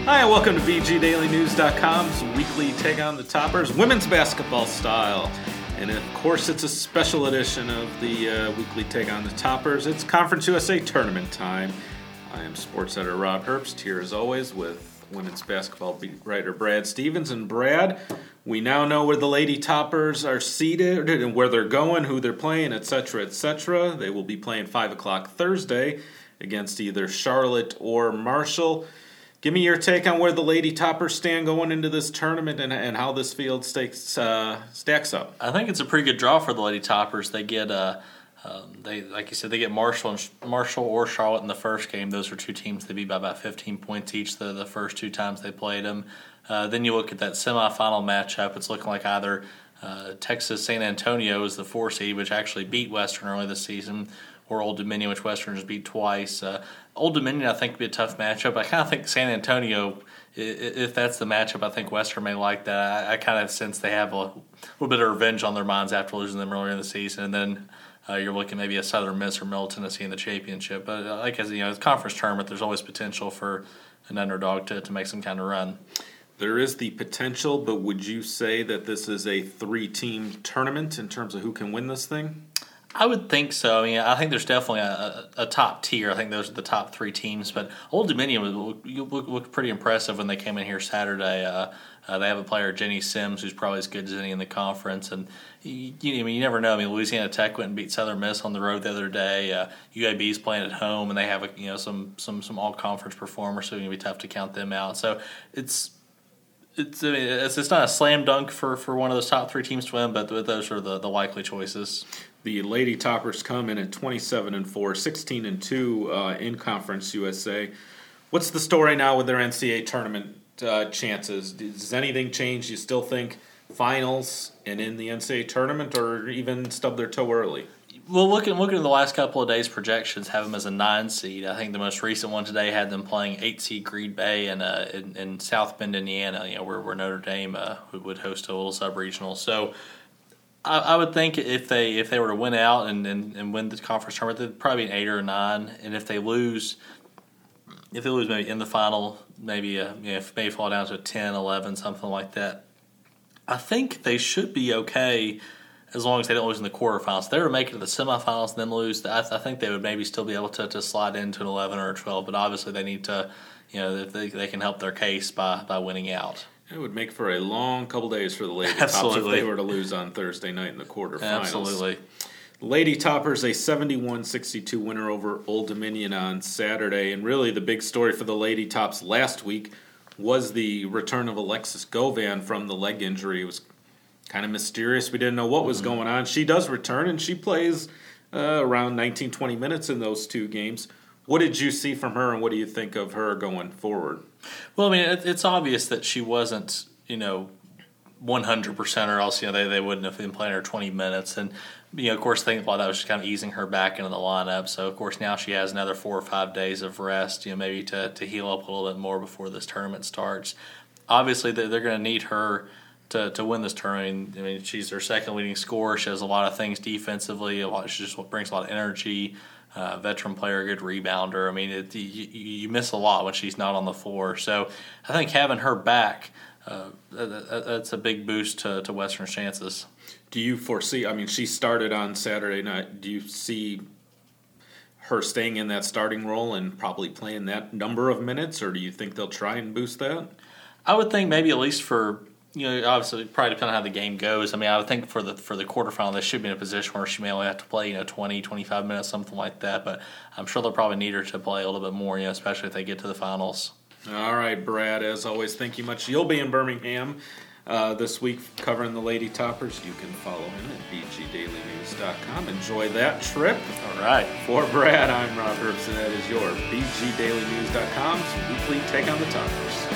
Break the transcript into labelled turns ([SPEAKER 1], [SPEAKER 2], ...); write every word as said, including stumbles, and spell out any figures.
[SPEAKER 1] Hi, and welcome to B G Daily News dot com's weekly take on the toppers, women's basketball style. And of course, it's a special edition of the uh, weekly take on the toppers. It's Conference U S A tournament time. I am sports editor Rob Herbst here as always with women's basketball beat writer Brad Stevens. And Brad, we now know where the Lady Toppers are seated and where they're going, who they're playing, et cetera, et cetera. They will be playing five o'clock Thursday against either Charlotte or Marshall. Give me your take on where the Lady Toppers stand going into this tournament and, and how this field stakes, uh, stacks up.
[SPEAKER 2] I think it's a pretty good draw for the Lady Toppers. They get, uh, um, they like you said, they get Marshall and Marshall or Charlotte in the first game. Those are two teams they beat by about fifteen points each the, the first two times they played them. Uh, then you look at that semifinal matchup. It's looking like either uh, Texas San Antonio is the four seed, which actually beat Western early this season, or Old Dominion, which Western has beat twice. Uh, Old Dominion, I think, would be a tough matchup. I kind of think San Antonio, if that's the matchup, I think Western may like that. I, I kind of sense they have a little bit of revenge on their minds after losing them earlier in the season. And then uh, you're looking maybe a Southern Miss or Middle Tennessee in the championship. But uh, like as you know, it's a conference tournament, there's always potential for an underdog to, to make some kind of run.
[SPEAKER 1] There is the potential, but would you say that this is a three-team tournament in terms of who can win this thing?
[SPEAKER 2] I would think so. I mean, I think there's definitely a, a, a top tier. I think those are the top three teams. But Old Dominion looked look, look pretty impressive when they came in here Saturday. Uh, uh, they have a player, Jenny Sims, who's probably as good as any in the conference. And you, you, I mean, you never know. I mean, Louisiana Tech went and beat Southern Miss on the road the other day. Uh, U A B's playing at home, and they have a, you know some some some all conference performers, so it's gonna be tough to count them out. So it's. It's, I mean, it's it's not a slam dunk for, for one of those top three teams to win, but those are the, the likely choices.
[SPEAKER 1] The Lady Toppers come in at twenty-seven and four, sixteen and two uh, in Conference U S A. What's the story now with their N C A A tournament uh, chances? Does anything change? Do you still think finals and in the N C A A tournament, or even stub their toe early?
[SPEAKER 2] Well, looking looking at the last couple of days' projections, have them as a nine seed. I think the most recent one today had them playing eight seed Green Bay and uh, in, in South Bend, Indiana. You know, where, where Notre Dame uh, would host a little sub regional. So, I, I would think if they if they were to win out and, and, and win the conference tournament, they'd probably be an eight or a nine. And if they lose, if they lose maybe in the final, maybe a, you know, if maybe fall down to a ten, eleven, something like that, I think they should be okay. As long as they don't lose in the quarterfinals. If they were to make it to the semifinals and then lose, I, I think they would maybe still be able to, to slide into an eleven or a twelve. But obviously they need to, you know, they, they can help their case by, by winning out.
[SPEAKER 1] It would make for a long couple days for the Lady Toppers if they were to lose on Thursday night in the quarterfinals.
[SPEAKER 2] Absolutely.
[SPEAKER 1] Lady Toppers, a seventy-one sixty-two winner over Old Dominion on Saturday. And really the big story for the Lady Tops last week was the return of Alexis Govan from the leg injury. It was kind of mysterious. We didn't know what was going on. She does return, and she plays uh, around nineteen, twenty minutes in those two games. What did you see from her, and what do you think of her going forward?
[SPEAKER 2] Well, I mean, it, it's obvious that she wasn't, you know, one hundred percent, or else, you know, they, they wouldn't have been playing her twenty minutes. And, you know, of course, thinking about that was just kind of easing her back into the lineup. So, of course, now she has another four or five days of rest, you know, maybe to, to heal up a little bit more before this tournament starts. Obviously, they're, they're going to need her To, to win this tournament. I mean, she's their second leading scorer. She does a lot of things defensively. A lot, she just brings a lot of energy. Uh, veteran player, good rebounder. I mean, it, you, you miss a lot when she's not on the floor. So I think having her back, uh, that, that's a big boost to, to Western's chances.
[SPEAKER 1] Do you foresee, I mean, she started on Saturday night. Do you see her staying in that starting role and probably playing that number of minutes, or do you think they'll try and boost that?
[SPEAKER 2] I would think maybe at least for, you know, obviously probably depending on how the game goes. I mean, I would think for the for the quarterfinal, they should be in a position where she may only have to play, you know, twenty, twenty-five minutes, something like that. But I'm sure they'll probably need her to play a little bit more, you know, especially if they get to the finals.
[SPEAKER 1] All right, Brad, as always, thank you much. You'll be in Birmingham uh, this week covering the Lady Toppers. You can follow him at B G Daily News dot com. Enjoy that trip.
[SPEAKER 2] All right.
[SPEAKER 1] For Brad, I'm Rob Herbst, and that is your B G Daily News dot com's weekly take on the Toppers.